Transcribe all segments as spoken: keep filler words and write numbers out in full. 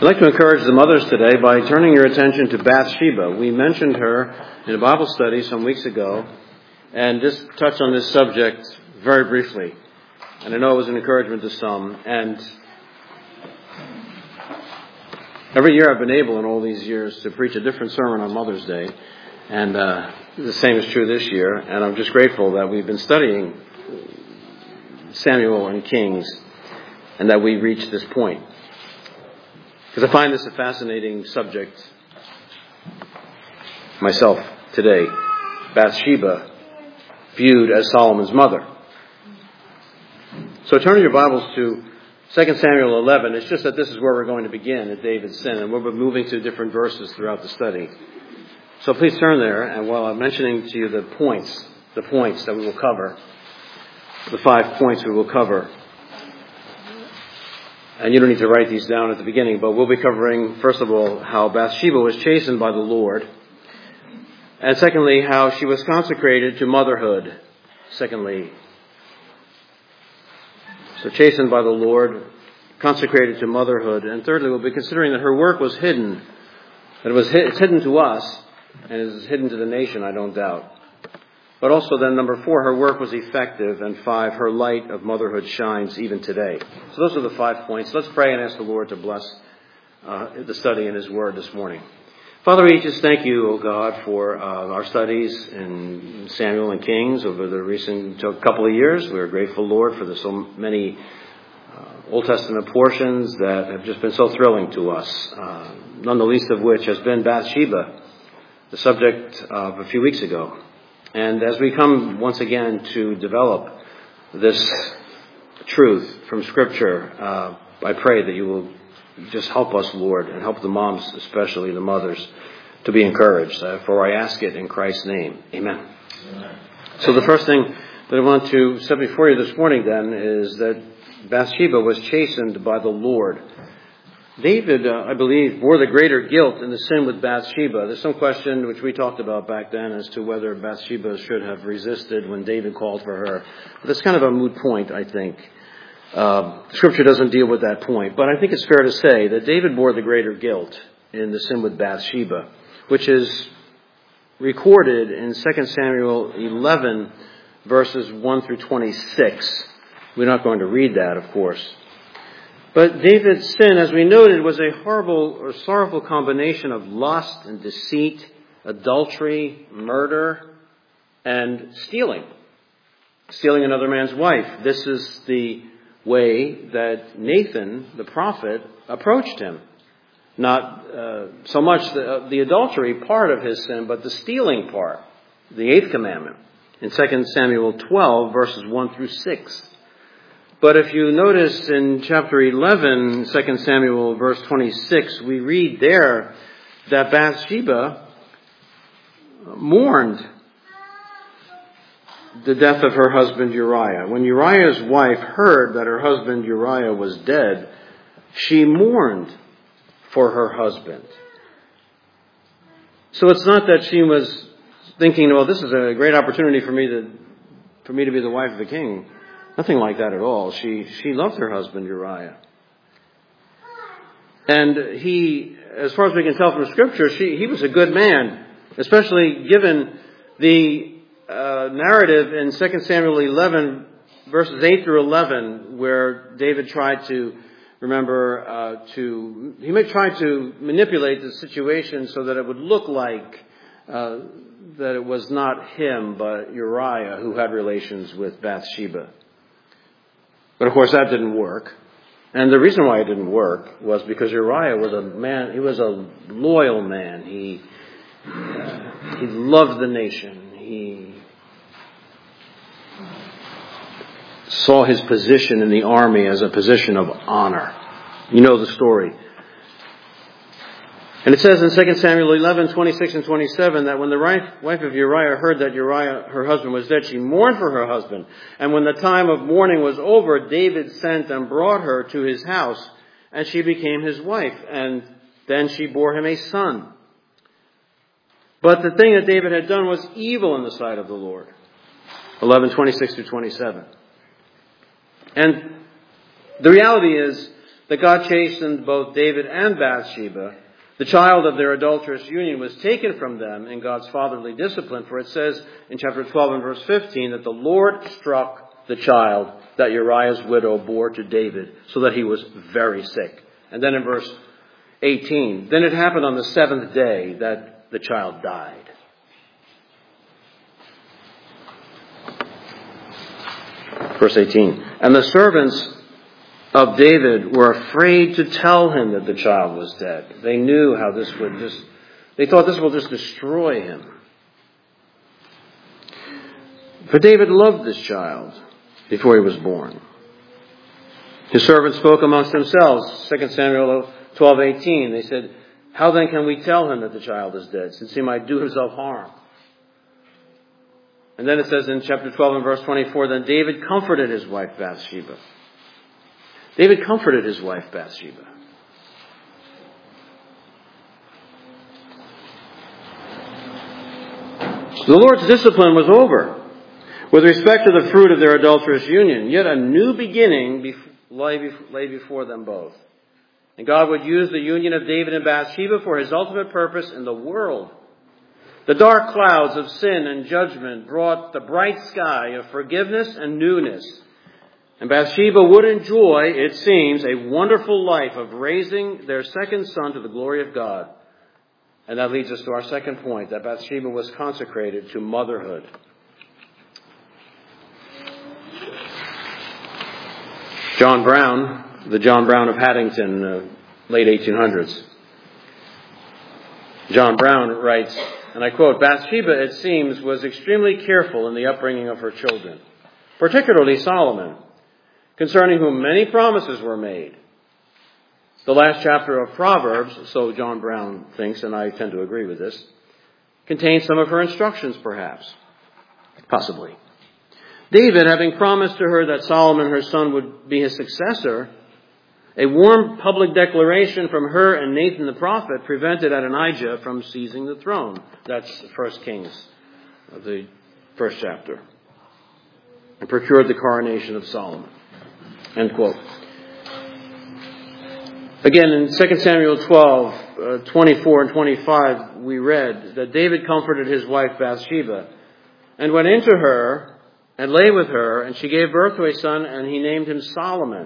I'd like to encourage the mothers today by turning your attention to Bathsheba. We mentioned her in a Bible study some weeks ago and just touched on this subject very briefly. And I know it was an encouragement to some. And every year I've been able in all these years to preach a different sermon on Mother's Day. And uh, the same is true this year. And I'm just grateful that we've been studying Samuel and Kings and that we reached this point. Because I find this a fascinating subject myself today. Bathsheba viewed as Solomon's mother. So turn your Bibles to Second Samuel eleven. It's just that this is where we're going to begin at David's sin. And we'll be moving to different verses throughout the study. So please turn there. And while I'm mentioning to you the points, the points that we will cover, the five points we will cover. And you don't need to write these down at the beginning, but we'll be covering, first of all, how Bathsheba was chastened by the Lord. And secondly, how she was consecrated to motherhood. Secondly, so chastened by the Lord, consecrated to motherhood. And thirdly, we'll be considering that her work was hidden. That it was it's hidden to us, and it is hidden to the nation, I don't doubt. But also then, number four, her work was effective. And five, her light of motherhood shines even today. So those are the five points. Let's pray and ask the Lord to bless uh, the study in His Word this morning. Father, we just thank you, O God, for uh, our studies in Samuel and Kings over the recent couple of years. We are grateful, Lord, for the so many uh, Old Testament portions that have just been so thrilling to us, uh, none the least of which has been Bathsheba, the subject of a few weeks ago. And as we come once again to develop this truth from Scripture, uh, I pray that you will just help us, Lord, and help the moms, especially the mothers, to be encouraged. Uh, for I ask it in Christ's name. Amen. Amen. So the first thing that I want to set before you this morning then is that Bathsheba was chastened by the Lord. David, uh, I believe, bore the greater guilt in the sin with Bathsheba. There's some question which we talked about back then as to whether Bathsheba should have resisted when David called for her. But that's kind of a moot point, I think. Uh, Scripture doesn't deal with that point. But I think it's fair to say that David bore the greater guilt in the sin with Bathsheba, which is recorded in Second Samuel eleven, verses one through twenty-six. We're not going to read that, of course. But David's sin, as we noted, was a horrible or sorrowful combination of lust and deceit, adultery, murder, and stealing. Stealing another man's wife. This is the way that Nathan, the prophet, approached him. Not uh, so much the, uh, the adultery part of his sin, but the stealing part, the eighth commandment, in Second Samuel twelve, verses one through six. But if you notice in chapter eleven, Second Samuel, verse twenty-six, we read there that Bathsheba mourned the death of her husband Uriah. When Uriah's wife heard that her husband Uriah was dead, she mourned for her husband. So it's not that she was thinking, well, this is a great opportunity for me to, for me to be the wife of the king. Nothing like that at all. She she loved her husband Uriah. And he, as far as we can tell from Scripture, she, he was a good man, especially given the uh, narrative in Second Samuel eleven, verses eight through eleven, where David tried to, remember, uh, to, he may try to manipulate the situation so that it would look like uh, that it was not him, but Uriah who had relations with Bathsheba. But of course that didn't work. And the reason why it didn't work was because Uriah was a man, he was a loyal man. He, uh, he loved the nation. He saw his position in the army as a position of honor. You know the story. And it says in Second Samuel eleven, twenty-six and twenty-seven that when the wife of Uriah heard that Uriah, her husband, was dead, she mourned for her husband. And when the time of mourning was over, David sent and brought her to his house, and she became his wife. And then she bore him a son. But the thing that David had done was evil in the sight of the Lord. eleven, twenty-six through twenty-seven. And the reality is that God chastened both David and Bathsheba, the child of their adulterous union was taken from them in God's fatherly discipline. For it says in chapter twelve and verse fifteen that the Lord struck the child that Uriah's widow bore to David, so that he was very sick. And then in verse eighteen, then it happened on the seventh day that the child died. Verse eighteen, and the servants of David were afraid to tell him that the child was dead. They knew how this would just, they thought this will just destroy him. For David loved this child before he was born. His servants spoke amongst themselves. Second Samuel twelve eighteen. They said, how then can we tell him that the child is dead, since he might do himself harm? And then it says in chapter twelve and verse twenty-four, then David comforted his wife Bathsheba. David comforted his wife Bathsheba. The Lord's discipline was over with respect to the fruit of their adulterous union. Yet a new beginning lay before them both. And God would use the union of David and Bathsheba for his ultimate purpose in the world. The dark clouds of sin and judgment brought the bright sky of forgiveness and newness. And Bathsheba would enjoy, it seems, a wonderful life of raising their second son to the glory of God. And that leads us to our second point, that Bathsheba was consecrated to motherhood. John Brown, the John Brown of Haddington, uh, late eighteen hundreds. John Brown writes, and I quote, Bathsheba, it seems, was extremely careful in the upbringing of her children, particularly Solomon, concerning whom many promises were made. The last chapter of Proverbs, so John Brown thinks, and I tend to agree with this, contains some of her instructions, perhaps. Possibly. David, having promised to her that Solomon, her son, would be his successor, a warm public declaration from her and Nathan the prophet prevented Adonijah from seizing the throne. That's First Kings, the first chapter. And procured the coronation of Solomon. End quote. Again, in Second Samuel twelve, uh, twenty-four and twenty-five, we read that David comforted his wife Bathsheba and went into her and lay with her, and she gave birth to a son, and he named him Solomon.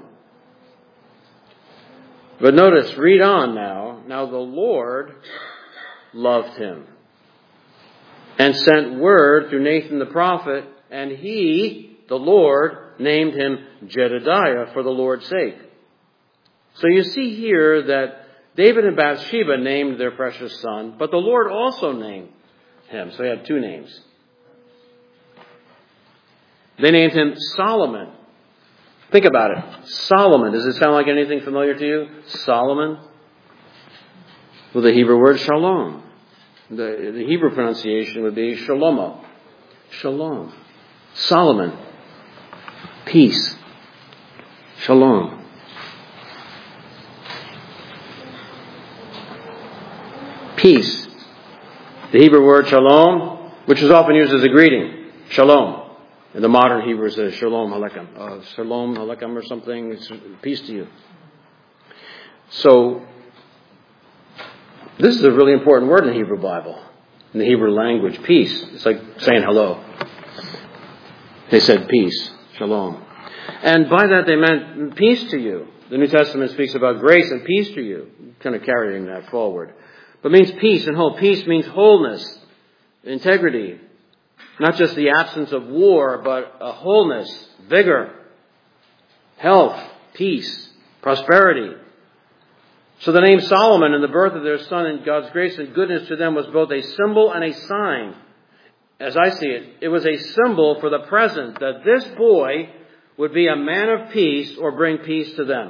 But notice, read on now. Now the Lord loved him and sent word through Nathan the prophet, and he, the Lord, named him Jedediah for the Lord's sake. So you see here that David and Bathsheba named their precious son, but the Lord also named him. So he had two names. They named him Solomon. Think about it. Solomon. Does it sound like anything familiar to you? Solomon? Well, the Hebrew word shalom. The, the Hebrew pronunciation would be shalomo. Shalom. Solomon. Peace. Shalom. Peace. The Hebrew word shalom, which is often used as a greeting. Shalom. In the modern Hebrew, it says shalom aleichem. Uh, shalom aleichem or something. It's peace to you. So, this is a really important word in the Hebrew Bible. In the Hebrew language, peace. It's like saying hello. They said peace. Shalom. And by that they meant peace to you. The New Testament speaks about grace and peace to you. Kind of carrying that forward. But it means peace and whole. Peace means wholeness, integrity. Not just the absence of war, but a wholeness, vigor, health, peace, prosperity. So the name Solomon and the birth of their son and God's grace and goodness to them was both a symbol and a sign. As I see it, it was a symbol for the present that this boy would be a man of peace or bring peace to them.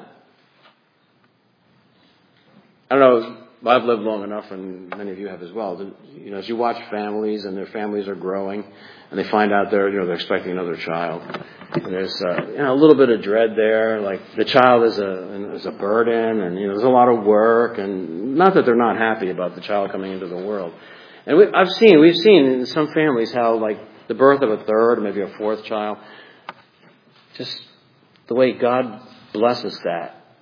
I don't know. I've lived long enough, and many of you have as well. You know, as you watch families and their families are growing, and they find out they're, you know, they're expecting another child, and there's uh, you know a little bit of dread there. Like the child is a is a burden, and you know there's a lot of work, and not that they're not happy about the child coming into the world. And we, I've seen we've seen in some families how like the birth of a third, maybe a fourth child, just the way God blesses that.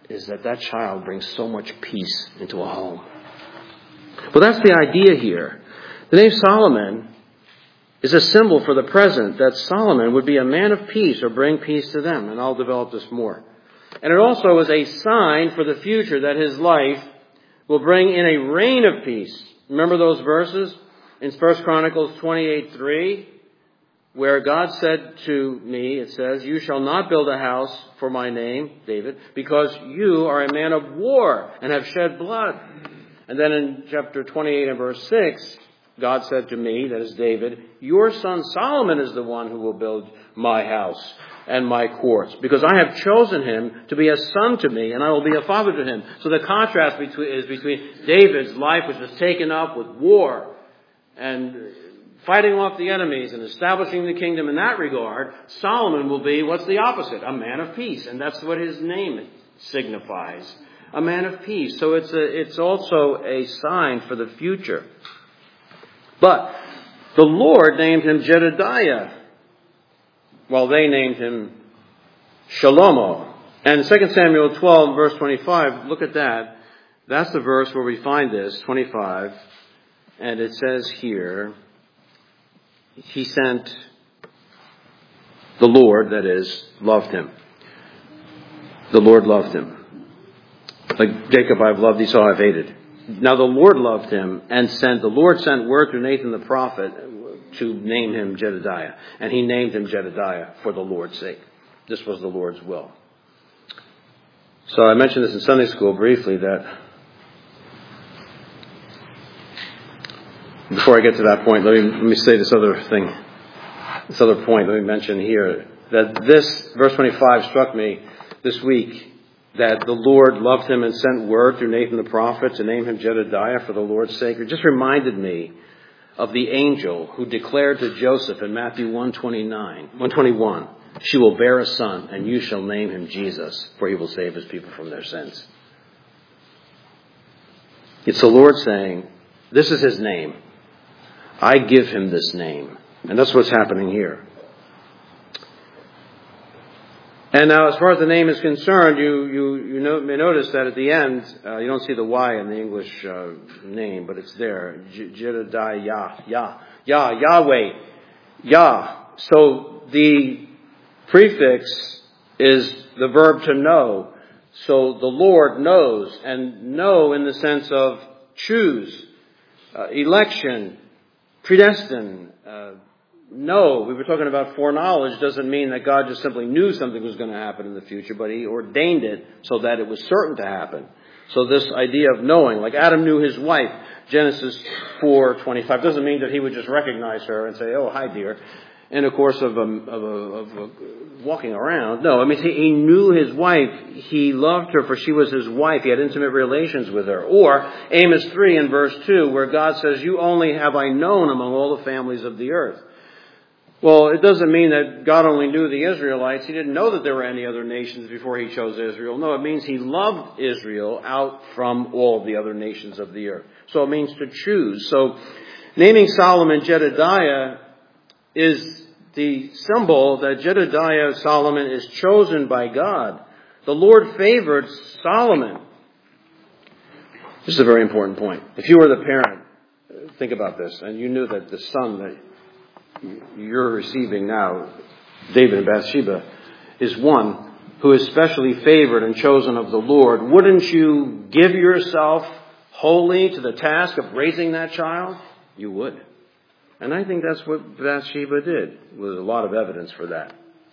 is that that child brings so much peace into a home. Well, that's the idea here. The name Solomon is a symbol for the present, that Solomon would be a man of peace or bring peace to them. And I'll develop this more. And it also is a sign for the future that his life will bring in a reign of peace. Remember those verses in First Chronicles twenty-eight three, where God said to me, it says, "You shall not build a house for my name, David, because you are a man of war and have shed blood." And then in chapter twenty-eight and verse six, God said to me, that is David, "Your son Solomon is the one who will build my house and my courts, because I have chosen him to be a son to me, and I will be a father to him." So the contrast between, is between David's life, which was taken up with war and fighting off the enemies and establishing the kingdom in that regard. Solomon will be, what's the opposite? A man of peace. And that's what his name signifies. A man of peace. So it's a, it's also a sign for the future. But the Lord named him Jedediah, while they named him Shalomo. And Second Samuel twelve, verse twenty-five, look at that. That's the verse where we find this, twenty-five. And it says here, he sent, the Lord, that is, loved him. The Lord loved him. Like Jacob I've loved, Esau I've hated. Now the Lord loved him and sent, the Lord sent word through Nathan the prophet to name him Jedediah. And he named him Jedediah for the Lord's sake. This was the Lord's will. So I mentioned this in Sunday school briefly, that before I get to that point, let me, let me say this other thing, this other point, let me mention here, that this, verse twenty-five struck me this week, that the Lord loved him and sent word through Nathan the prophet to name him Jedediah for the Lord's sake. It just reminded me of the angel who declared to Joseph in Matthew one twenty-nine, one twenty-one, "She will bear a son, and you shall name him Jesus, for he will save his people from their sins." It's the Lord saying, this is his name. I give him this name. And that's what's happening here. And now, as far as the name is concerned, you you, you know, may notice that at the end, uh, you don't see the Y in the English uh, name, but it's there. Jedediah, Yah, Yah, Yah, Yahweh, Yah. So the prefix is the verb to know. So the Lord knows, and know in the sense of choose, uh, election, predestined, uh, no, we were talking about foreknowledge. Doesn't mean that God just simply knew something was going to happen in the future, but he ordained it so that it was certain to happen. So this idea of knowing, like Adam knew his wife, Genesis four twenty-five, doesn't mean that he would just recognize her and say, "Oh, hi, dear," in the course of, a, of, a, of a walking around. No, I mean, he, he knew his wife. He loved her for she was his wife. He had intimate relations with her. Or Amos three in verse two, where God says, "You only have I known among all the families of the earth." Well, it doesn't mean that God only knew the Israelites. He didn't know that there were any other nations before he chose Israel. No, it means he loved Israel out from all the other nations of the earth. So it means to choose. So naming Solomon Jedediah is the symbol that Jedediah, Solomon, is chosen by God. The Lord favored Solomon. This is a very important point. If you were the parent, think about this, and you knew that the son that you're receiving now, David and Bathsheba, is one who is specially favored and chosen of the Lord, wouldn't you give yourself wholly to the task of raising that child? You would. And I think that's what Bathsheba did. There's a lot of evidence for that.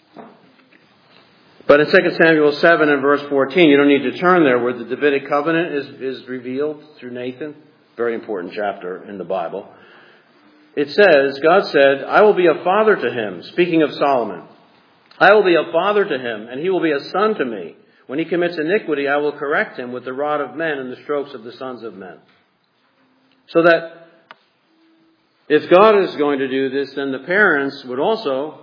But in Second Samuel seven and verse fourteen, you don't need to turn there, where the Davidic covenant is, is revealed through Nathan. Very important chapter in the Bible. It says, God said, "I will be a father to him," speaking of Solomon. "I will be a father to him, and he will be a son to me. When he commits iniquity, I will correct him with the rod of men and the strokes of the sons of men." So that if God is going to do this, then the parents would also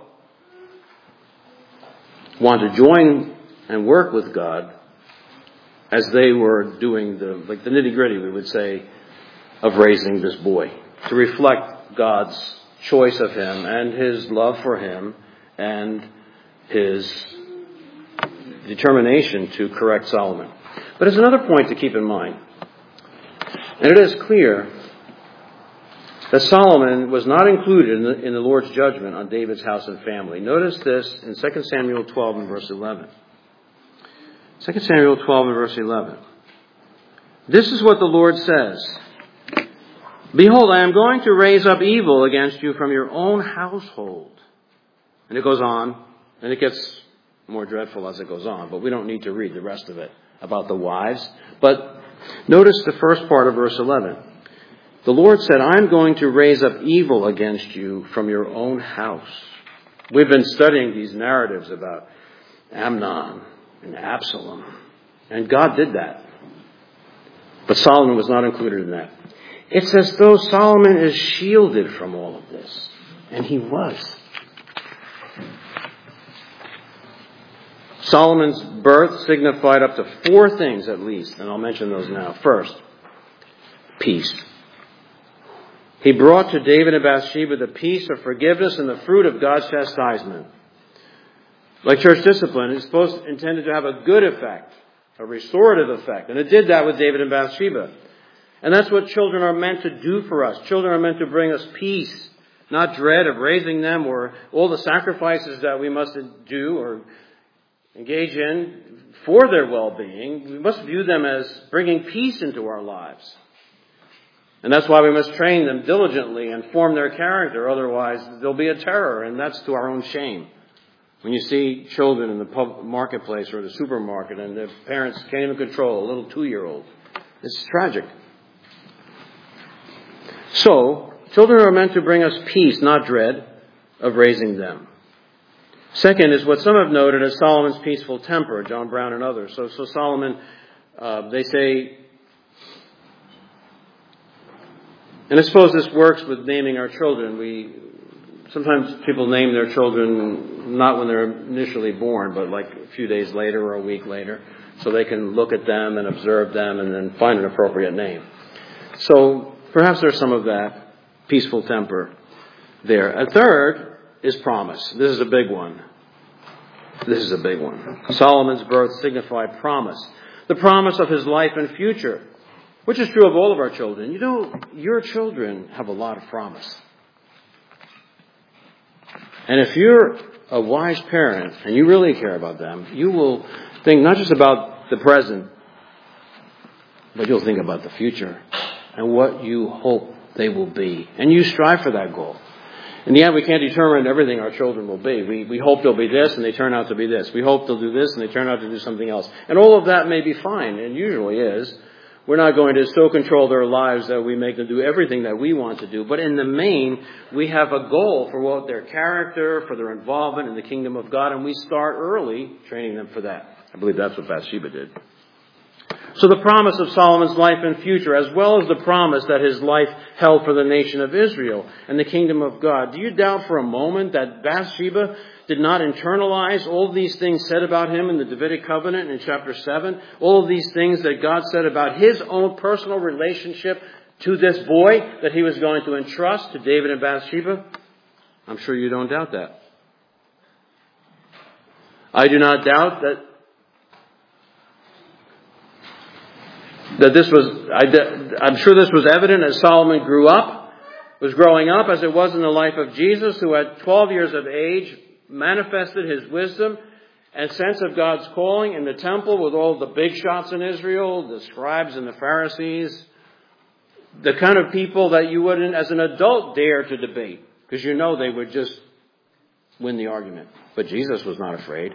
want to join and work with God as they were doing the, like the nitty-gritty, we would say, of raising this boy, to reflect God's choice of him and his love for him and his determination to correct Solomon. But there's another point to keep in mind. And it is clear that Solomon was not included in the, in the Lord's judgment on David's house and family. Notice this in Second Samuel twelve and verse eleven. Second Samuel twelve and verse eleven. This is what the Lord says. Behold, I am going to raise up evil against you from your own household. And it goes on, and it gets more dreadful as it goes on, but we don't need to read the rest of it about the wives. But notice the first part of verse eleven. The Lord said, I'm going to raise up evil against you from your own house. We've been studying these narratives about Amnon and Absalom, and God did that. But Solomon was not included in that. It's as though Solomon is shielded from all of this. And he was. Solomon's birth signified up to four things at least, and I'll mention those now. First, peace. He brought to David and Bathsheba the peace of forgiveness and the fruit of God's chastisement. Like church discipline, it's supposed intended to have a good effect, a restorative effect. And it did that with David and Bathsheba. And that's what children are meant to do for us. Children are meant to bring us peace, not dread of raising them or all the sacrifices that we must do or engage in for their well-being. We must view them as bringing peace into our lives. And that's why we must train them diligently and form their character. Otherwise, there'll be a terror, and that's to our own shame. When you see children in the pub- marketplace or the supermarket and their parents can't even control a little two-year-old, it's tragic. So, children are meant to bring us peace, not dread of raising them. Second is what some have noted as Solomon's peaceful temper, John Brown and others. So, so Solomon, uh, they say, and I suppose this works with naming our children. We sometimes people name their children not when they're initially born, but like a few days later or a week later, so they can look at them and observe them and then find an appropriate name. So perhaps there's some of that peaceful temper there. A third is promise. This is a big one. This is a big one. Solomon's birth signified promise. The promise of his life and future, which is true of all of our children. You know, your children have a lot of promise. And if you're a wise parent and you really care about them, you will think not just about the present, but you'll think about the future and what you hope they will be. And you strive for that goal. In the end, we can't determine everything our children will be. We, we hope they'll be this and they turn out to be this. We hope they'll do this and they turn out to do something else. And all of that may be fine, and usually is. We're not going to so control their lives that we make them do everything that we want to do. But in the main, we have a goal for what their character, for their involvement in the kingdom of God, and we start early training them for that. I believe that's what Bathsheba did. So the promise of Solomon's life and future, as well as the promise that his life held for the nation of Israel and the kingdom of God. Do you doubt for a moment that Bathsheba did not internalize all of these things said about him in the Davidic covenant in chapter seven? All of these things that God said about his own personal relationship to this boy that he was going to entrust to David and Bathsheba? I'm sure you don't doubt that. I do not doubt that that this was, I, I'm sure this was evident as Solomon grew up, was growing up, as it was in the life of Jesus, who at twelve years of age manifested his wisdom and sense of God's calling in the temple with all the big shots in Israel, the scribes and the Pharisees, the kind of people that you wouldn't, as an adult, dare to debate, because you know they would just win the argument. But Jesus was not afraid.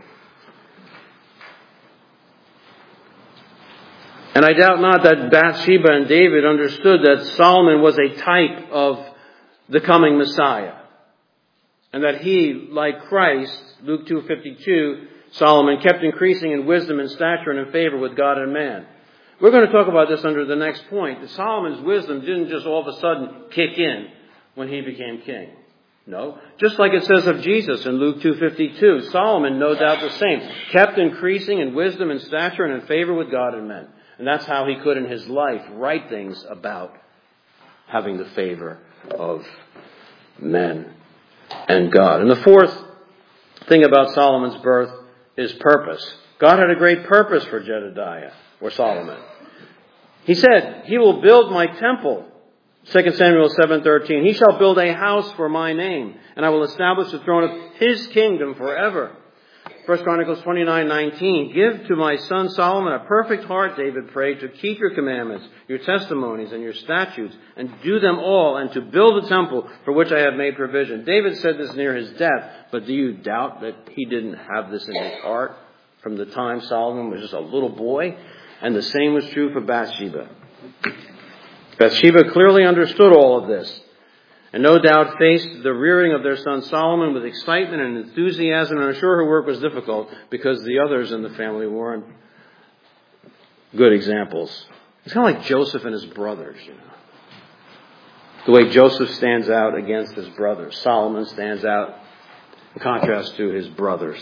And I doubt not that Bathsheba and David understood that Solomon was a type of the coming Messiah. And that he, like Christ, Luke two fifty-two, Solomon kept increasing in wisdom and stature and in favor with God and man. We're going to talk about this under the next point. That Solomon's wisdom didn't just all of a sudden kick in when he became king. No. Just like it says of Jesus in Luke two fifty-two, Solomon, no doubt the same, kept increasing in wisdom and stature and in favor with God and men. And that's how he could in his life write things about having the favor of men and God. And the fourth thing about Solomon's birth is purpose. God had a great purpose for Jedediah, or Solomon. He said, he will build my temple. Second Samuel seven thirteen. He shall build a house for my name, and I will establish the throne of his kingdom forever. First Chronicles twenty-nine nineteen. Give to my son Solomon a perfect heart, David prayed, to keep your commandments, your testimonies, and your statutes, and do them all, and to build a temple for which I have made provision. David said this near his death, but do you doubt that he didn't have this in his heart from the time Solomon was just a little boy? And the same was true for Bathsheba. Bathsheba clearly understood all of this, and no doubt faced the rearing of their son Solomon with excitement and enthusiasm, and I'm sure her work was difficult because the others in the family weren't good examples. It's kind of like Joseph and his brothers, you know. The way Joseph stands out against his brothers. Solomon stands out in contrast to his brothers,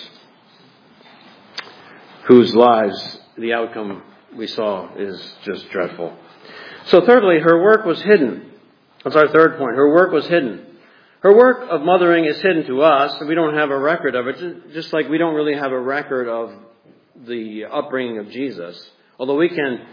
whose lives, the outcome we saw is just dreadful. So thirdly, her work was hidden. That's our third point. Her work was hidden. Her work of mothering is hidden to us, and we don't have a record of it, just like we don't really have a record of the upbringing of Jesus. Although we can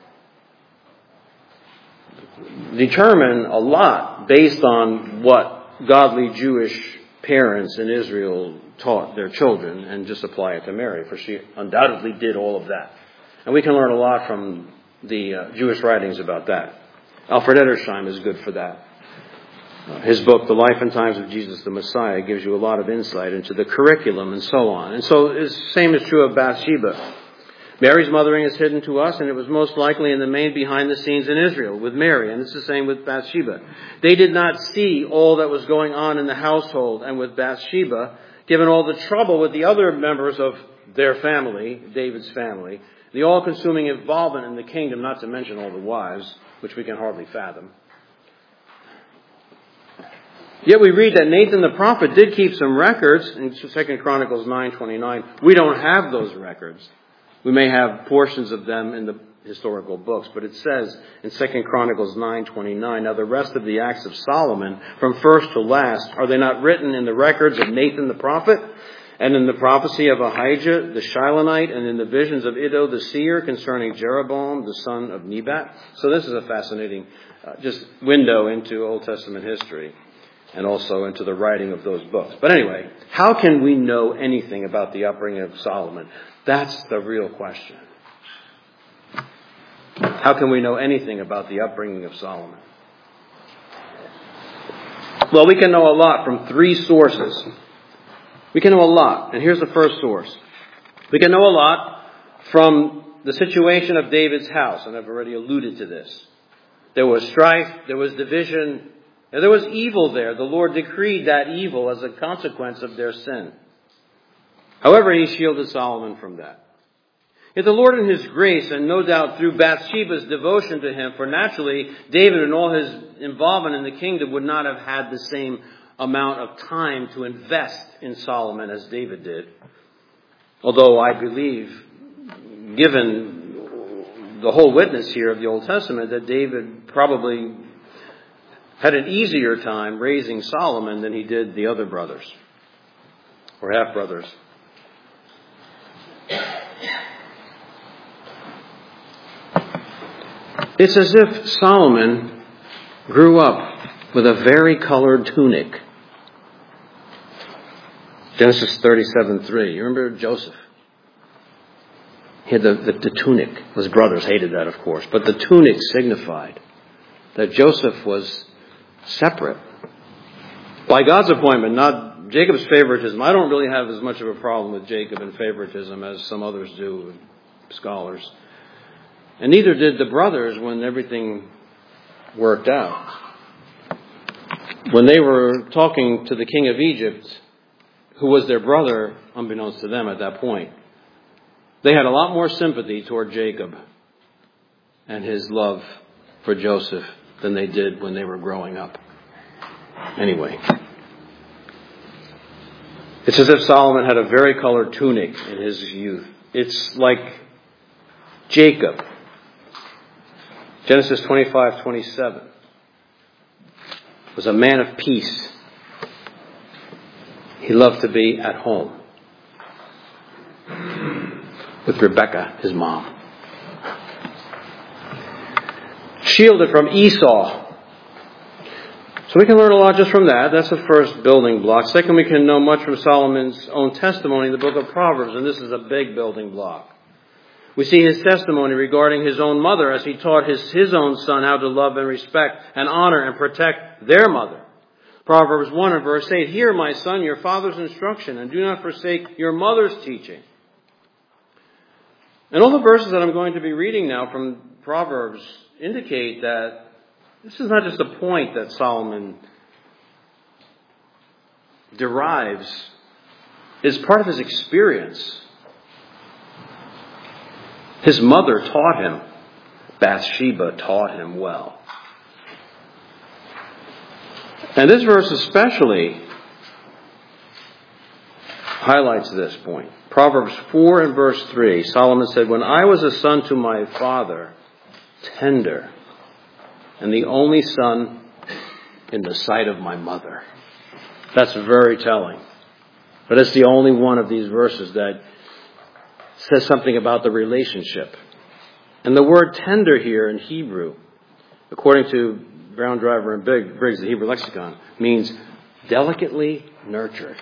determine a lot based on what godly Jewish parents in Israel taught their children and just apply it to Mary, for she undoubtedly did all of that. And we can learn a lot from the uh, Jewish writings about that. Alfred Edersheim is good for that. Uh, his book, The Life and Times of Jesus the Messiah, gives you a lot of insight into the curriculum and so on. And so the same is true of Bathsheba. Mary's mothering is hidden to us, and it was most likely in the main behind the scenes in Israel with Mary, and it's the same with Bathsheba. They did not see all that was going on in the household and with Bathsheba, given all the trouble with the other members of their family, David's family, the all-consuming involvement in the kingdom, not to mention all the wives, which we can hardly fathom. Yet we read that Nathan the prophet did keep some records in Second Chronicles nine twenty-nine. We don't have those records. We may have portions of them in the historical books, but it says in Second Chronicles nine twenty-nine, now the rest of the acts of Solomon, from first to last, are they not written in the records of Nathan the prophet? And in the prophecy of Ahijah the Shilonite, and in the visions of Iddo the seer concerning Jeroboam the son of Nebat. So this is a fascinating uh, just window into Old Testament history and also into the writing of those books. But anyway, how can we know anything about the upbringing of Solomon? That's the real question. How can we know anything about the upbringing of Solomon? Well, we can know a lot from three sources. We can know a lot, and here's the first source. We can know a lot from the situation of David's house, and I've already alluded to this. There was strife, there was division, and there was evil there. The Lord decreed that evil as a consequence of their sin. However, he shielded Solomon from that. Yet the Lord in his grace, and no doubt through Bathsheba's devotion to him, for naturally David and all his involvement in the kingdom would not have had the same amount of time to invest in Solomon as David did. Although I believe, given the whole witness here of the Old Testament, that David probably had an easier time raising Solomon than he did the other brothers, or half-brothers. It's as if Solomon grew up with a vari-colored tunic. Genesis thirty-seven three. You remember Joseph? He had the, the, the tunic. His brothers hated that, of course. But the tunic signified that Joseph was separate. By God's appointment, not Jacob's favoritism. I don't really have as much of a problem with Jacob and favoritism as some others do, scholars. And neither did the brothers when everything worked out. When they were talking to the king of Egypt, who was their brother, unbeknownst to them at that point, they had a lot more sympathy toward Jacob and his love for Joseph than they did when they were growing up. Anyway, it's as if Solomon had a vari-colored tunic in his youth. It's like Jacob. Genesis twenty-five twenty-seven was a man of peace. He loved to be at home. with Rebekah, his mom. Shielded from Esau. So we can learn a lot just from that. That's the first building block. Second, we can know much from Solomon's own testimony in the book of Proverbs, and this is a big building block. We see his testimony regarding his own mother as he taught his, his own son how to love and respect and honor and protect their mother. Proverbs one and verse eight, "Hear, my son, your father's instruction, and do not forsake your mother's teaching." And all the verses that I'm going to be reading now from Proverbs indicate that this is not just a point that Solomon derives. It's part of his experience. His mother taught him. Bathsheba taught him well. And this verse especially highlights this point. Proverbs four and verse three, Solomon said, "When I was a son to my father, tender, and the only son in the sight of my mother." That's very telling. But it's the only one of these verses that says something about the relationship. And the word tender here in Hebrew, according to Brown, Driver, and Briggs, the Hebrew lexicon, means delicately nurtured.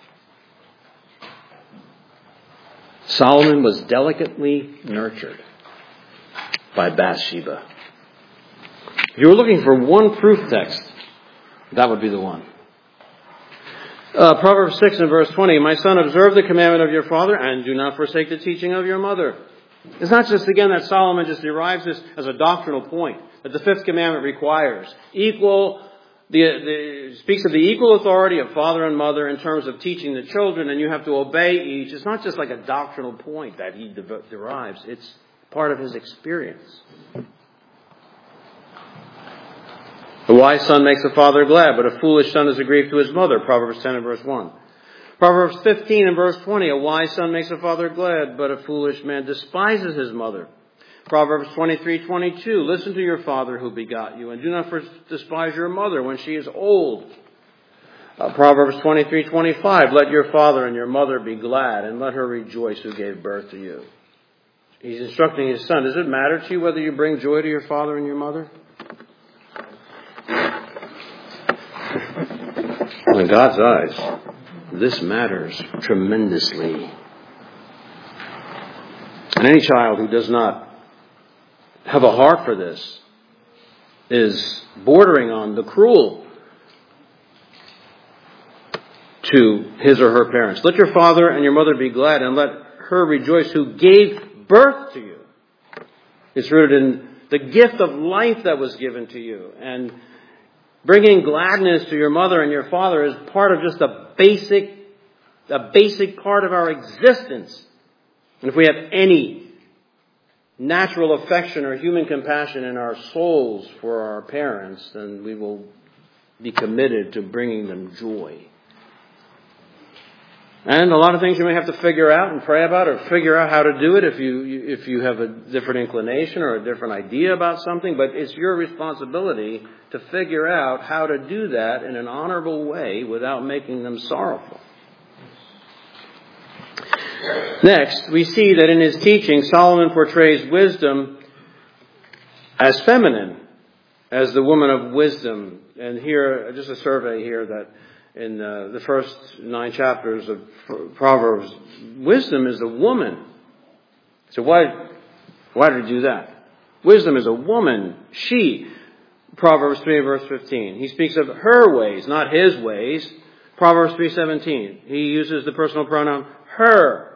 Solomon was delicately nurtured by Bathsheba. If you were looking for one proof text, that would be the one. Uh, Proverbs six and verse twenty, "My son, observe the commandment of your father and do not forsake the teaching of your mother." It's not just, again, that Solomon just derives this as a doctrinal point, that the fifth commandment requires equal, the, the speaks of the equal authority of father and mother in terms of teaching the children, and you have to obey each. It's not just like a doctrinal point that he de- derives. It's part of his experience. "A wise son makes a father glad, but a foolish son is a grief to his mother." Proverbs ten and verse one. Proverbs fifteen and verse twenty. "A wise son makes a father glad, but a foolish man despises his mother." Proverbs twenty-three twenty-two. "Listen to your father who begot you, and do not despise your mother when she is old." Uh, Proverbs twenty-three twenty-five. "Let your father and your mother be glad, and let her rejoice who gave birth to you." He's instructing his son. Does it matter to you whether you bring joy to your father and your mother? In God's eyes, this matters tremendously. And any child who does not have a heart for this is bordering on the cruel to his or her parents. "Let your father and your mother be glad, and let her rejoice who gave birth to you." It's rooted in the gift of life that was given to you. And bringing gladness to your mother and your father is part of just a basic, a basic part of our existence. And if we have any natural affection or human compassion in our souls for our parents, then we will be committed to bringing them joy. And a lot of things you may have to figure out and pray about, or figure out how to do it if you if you have a different inclination or a different idea about something. But it's your responsibility to figure out how to do that in an honorable way without making them sorrowful. Next, we see that in his teaching, Solomon portrays wisdom as feminine, as the woman of wisdom. And here, just a survey here that in uh, the first nine chapters of Proverbs, wisdom is a woman. So why, why did he do that? Wisdom is a woman. She. Proverbs three verse fifteen. He speaks of her ways, not his ways. Proverbs three seventeen. He uses the personal pronoun her.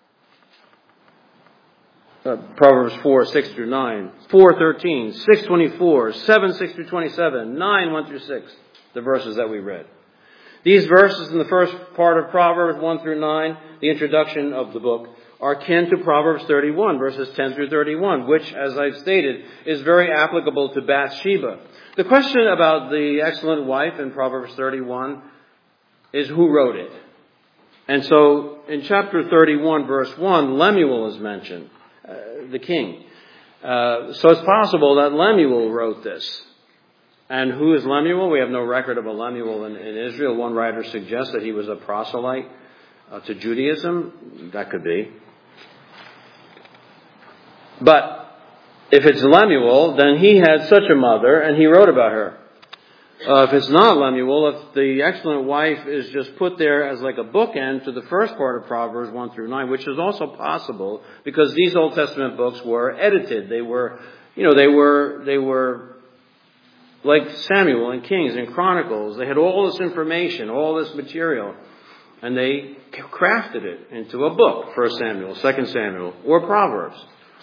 Uh, Proverbs four, six through nine. four thirteen, six twenty-four, seven, six through twenty-seven, nine, one through six. The verses that we read. These verses in the first part of Proverbs one through nine, the introduction of the book, are kin to Proverbs thirty-one, verses ten through thirty-one, which, as I've stated, is very applicable to Bathsheba. The question about the excellent wife in Proverbs thirty-one is who wrote it. And so in chapter thirty-one, verse one, Lemuel is mentioned, uh, the king. Uh, so it's possible that Lemuel wrote this. And who is Lemuel? We have no record of a Lemuel in, in Israel. One writer suggests that he was a proselyte uh, to Judaism. That could be. But if it's Lemuel, then he had such a mother, and he wrote about her. Uh, if it's not Lemuel, if the excellent wife is just put there as like a bookend to the first part of Proverbs one through nine, which is also possible because these Old Testament books were edited. They were, you know, they were, they were like Samuel and Kings and Chronicles. They had all this information, all this material, and they crafted it into a book, First Samuel, Second Samuel, or Proverbs.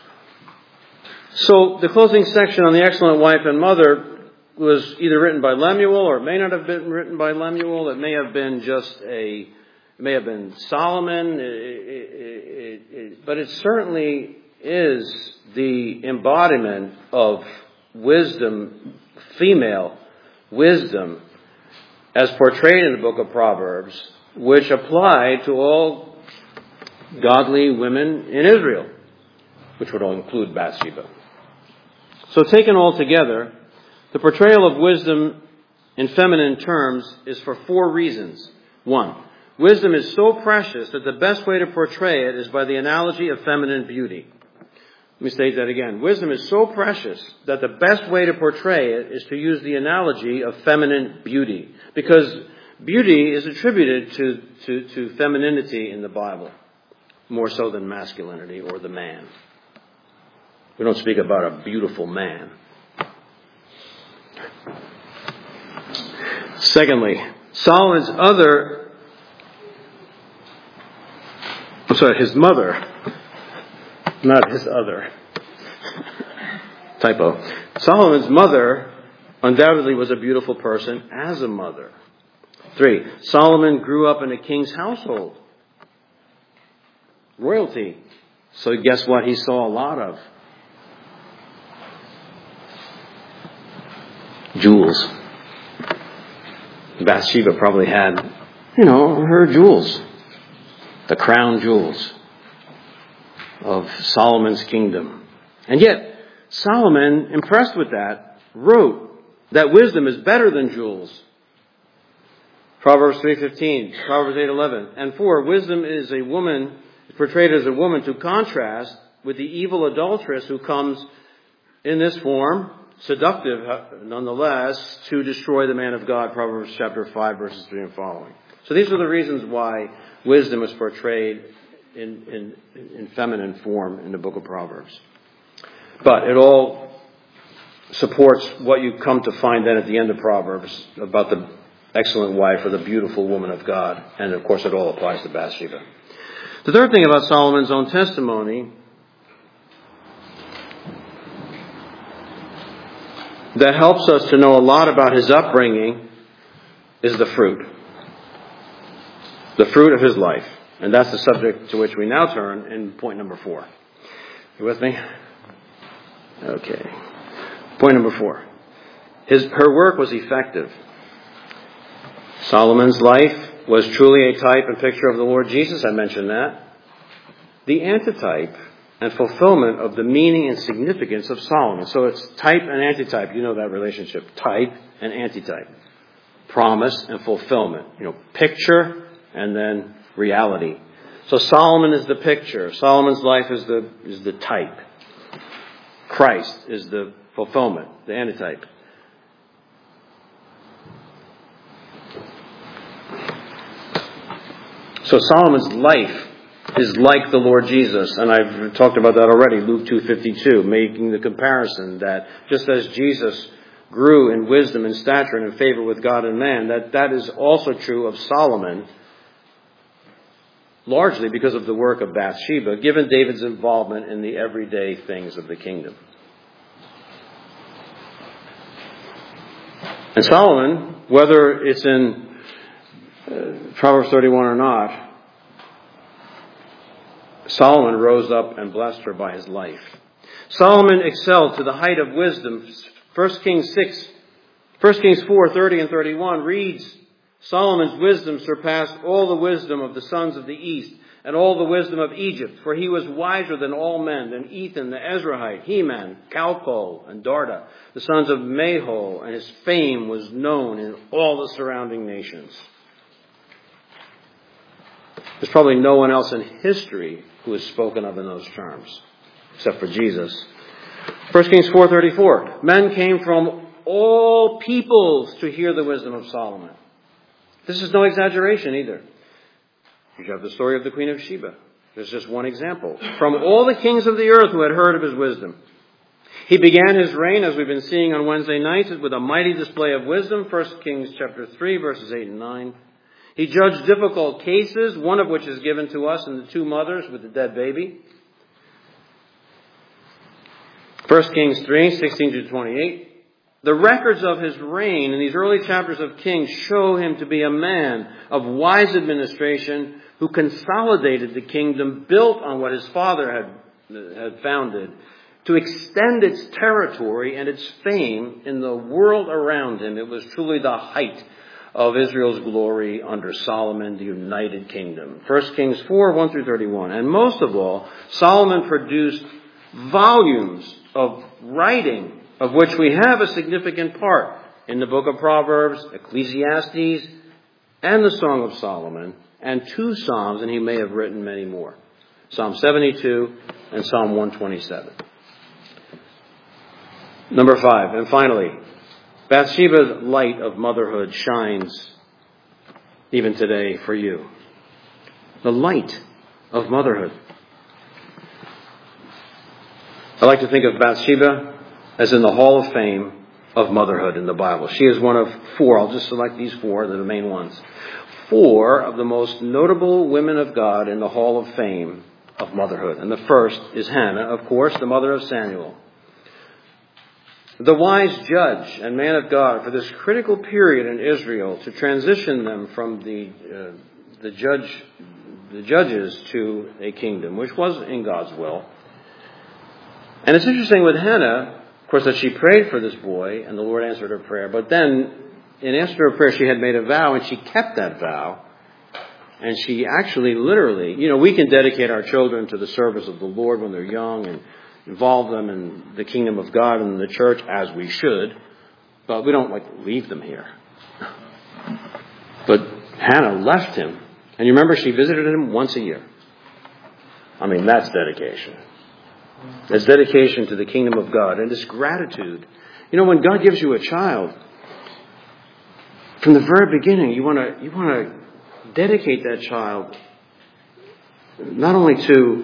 So the closing section on the excellent wife and mother was either written by Lemuel, or it may not have been written by Lemuel. It may have been just a, it may have been Solomon, it, it, it, it, but it certainly is the embodiment of wisdom, female wisdom, as portrayed in the book of Proverbs, which applied to all godly women in Israel, which would all include Bathsheba. So taken all together, the portrayal of wisdom in feminine terms is for four reasons. One, wisdom is so precious that the best way to portray it is by the analogy of feminine beauty. Let me state that again. Wisdom is so precious that the best way to portray it is to use the analogy of feminine beauty. Because beauty is attributed to, to, to femininity in the Bible, more so than masculinity or the man. We don't speak about a beautiful man. Secondly, Solomon's other, I'm sorry, his mother, not his other, typo. Solomon's mother undoubtedly was a beautiful person as a mother. Three, Solomon grew up in a king's household. Royalty. So guess what he saw a lot of? Jewels. Bathsheba probably had, you know, her jewels. The crown jewels of Solomon's kingdom. And yet, Solomon, impressed with that, wrote that wisdom is better than jewels. Proverbs three fifteen, Proverbs eight eleven. And four, wisdom is a woman, portrayed as a woman to contrast with the evil adulteress who comes in this form, seductive nonetheless, to destroy the man of God, Proverbs chapter five, verses three and following. So these are the reasons why wisdom is portrayed in, in, in feminine form in the book of Proverbs. But it all supports what you come to find then at the end of Proverbs about the excellent wife or the beautiful woman of God. And of course it all applies to Bathsheba. The third thing about Solomon's own testimony that helps us to know a lot about his upbringing is the fruit. The fruit of his life. And that's the subject to which we now turn in point number four. You with me? Okay. Point number four. His, her work was effective. Solomon's life was truly a type and picture of the Lord Jesus. I mentioned that. The antitype and fulfillment of the meaning and significance of Solomon. So it's type and antitype. You know that relationship. Type and antitype. Promise and fulfillment. You know, picture and then reality. So Solomon is the picture. Solomon's life is the is the type. Christ is the fulfillment, the antitype. So Solomon's life is like the Lord Jesus, and I've talked about that already, Luke two fifty-two, making the comparison that just as Jesus grew in wisdom and stature and in favor with God and man, that that is also true of Solomon, largely because of the work of Bathsheba, given David's involvement in the everyday things of the kingdom. And Solomon, whether it's in uh, Proverbs thirty-one or not, Solomon rose up and blessed her by his life. Solomon excelled to the height of wisdom. First Kings six, First Kings four, thirty and thirty-one reads, Solomon's wisdom surpassed all the wisdom of the sons of the east and all the wisdom of Egypt, for he was wiser than all men, than Ethan the Ezrahite, Heman, Calcol, and Darda, the sons of Mahol, and his fame was known in all the surrounding nations. There's probably no one else in history who is spoken of in those terms. except for Jesus. First Kings four thirty-four. Men came from all peoples to hear the wisdom of Solomon. This is no exaggeration either. You have the story of the Queen of Sheba. There's just one example. From all the kings of the earth who had heard of his wisdom. He began his reign, as we've been seeing on Wednesday nights, with a mighty display of wisdom. First Kings chapter three, verses eight and nine. He judged difficult cases, one of which is given to us in the two mothers with the dead baby. First Kings three, sixteen to twenty-eight. The records of his reign in these early chapters of Kings show him to be a man of wise administration who consolidated the kingdom built on what his father had, had founded, to extend its territory and its fame in the world around him. It was truly the height of Israel's glory under Solomon, the united kingdom. First Kings four, one through thirty-one. And most of all, Solomon produced volumes of writing, of which we have a significant part in the book of Proverbs, Ecclesiastes, and the Song of Solomon, and two Psalms, and he may have written many more. Psalm seventy-two and Psalm one twenty-seven. Number five, and finally, Bathsheba's light of motherhood shines even today for you. The light of motherhood. I like to think of Bathsheba as in the Hall of Fame of motherhood in the Bible. She is one of four. I'll just select these four, they're the main ones. Four of the most notable women of God in the Hall of Fame of motherhood. And the first is Hannah, of course, the mother of Samuel. The wise judge and man of God for this critical period in Israel to transition them from the uh, the judge the judges to a kingdom, which was in God's will. And it's interesting with Hannah, of course, that she prayed for this boy and the Lord answered her prayer. But then in answer to her prayer, she had made a vow and she kept that vow. And she actually literally, you know, we can dedicate our children to the service of the Lord when they're young and involve them in the kingdom of God and the church, as we should, but we don't like leave them here. But Hannah left him, and you remember she visited him once a year. I mean, that's dedication. That's dedication to the kingdom of God, and it's gratitude. You know, when God gives you a child, from the very beginning, you want to you want to dedicate that child not only to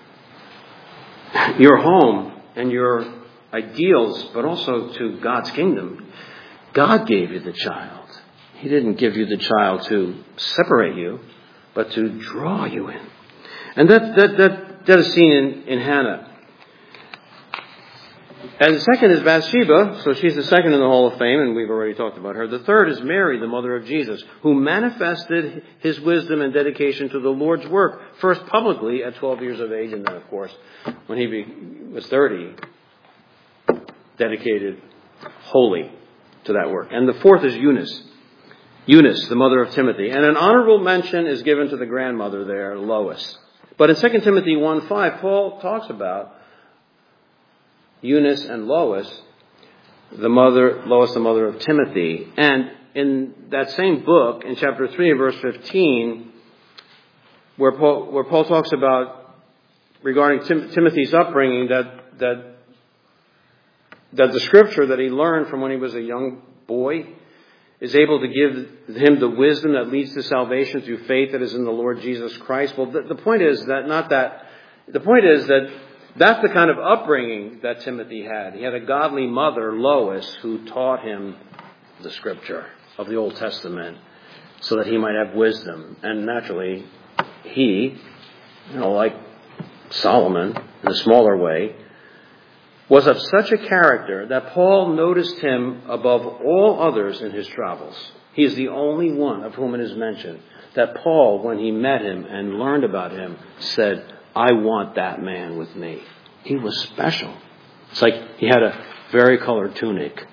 your home and your ideals, but also to God's kingdom. God gave you the child. He didn't give you the child to separate you, but to draw you in. And that that that, that is seen in, in Hannah. And the second is Bathsheba, so she's the second in the Hall of Fame, and we've already talked about her. The third is Mary, the mother of Jesus, who manifested his wisdom and dedication to the Lord's work, first publicly at twelve years of age, and then, of course, when he was thirty, dedicated wholly to that work. And the fourth is Eunice. Eunice, the mother of Timothy. And an honorable mention is given to the grandmother there, Lois. But in Second Timothy one five, Paul talks about Eunice and Lois, the mother, Lois, the mother of Timothy. And in that same book, in chapter three, verse fifteen, where Paul, where Paul talks about regarding Tim, Timothy's upbringing, that that that the scripture that he learned from when he was a young boy is able to give him the wisdom that leads to salvation through faith that is in the Lord Jesus Christ. Well, the, the point is that not that. The point is that that's the kind of upbringing that Timothy had. He had a godly mother, Lois, who taught him the scripture of the Old Testament so that he might have wisdom. And naturally, he, you know, like Solomon in a smaller way, was of such a character that Paul noticed him above all others in his travels. He is the only one of whom it is mentioned that Paul, when he met him and learned about him, said, I want that man with me. He was special. It's like he had a varicolored tunic.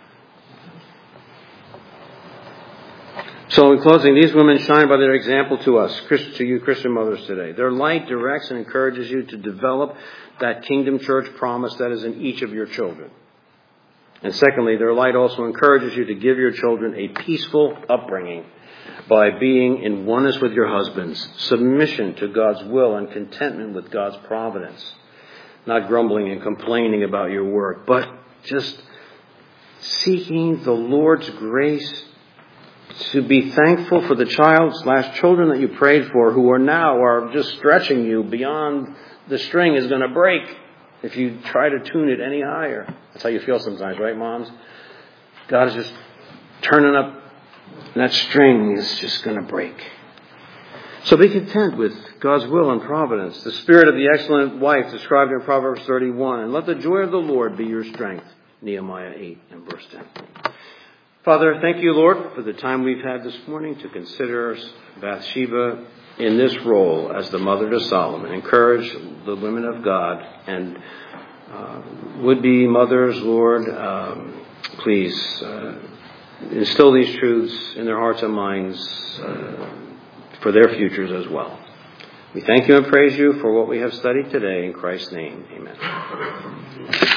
So in closing, these women shine by their example to us, to you Christian mothers today. Their light directs and encourages you to develop that kingdom church promise that is in each of your children. And secondly, their light also encourages you to give your children a peaceful upbringing by being in oneness with your husbands, submission to God's will, and contentment with God's providence. not grumbling and complaining about your work, but just seeking the Lord's grace to be thankful for the child slash children that you prayed for who are now are just stretching you beyond the string is going to break if you try to tune it any higher. That's how you feel sometimes, right, moms? God is just turning up, and that string is just going to break. So be content with God's will and providence, the spirit of the excellent wife described in Proverbs thirty-one, and let the joy of the Lord be your strength, Nehemiah eight and verse ten. Father, thank you, Lord, for the time we've had this morning to consider Bathsheba in this role as the mother to Solomon. Encourage the women of God and uh, would-be mothers, Lord, um, please uh, instill these truths in their hearts and minds uh, for their futures as well. We thank you and praise you for what we have studied today. In Christ's name, amen.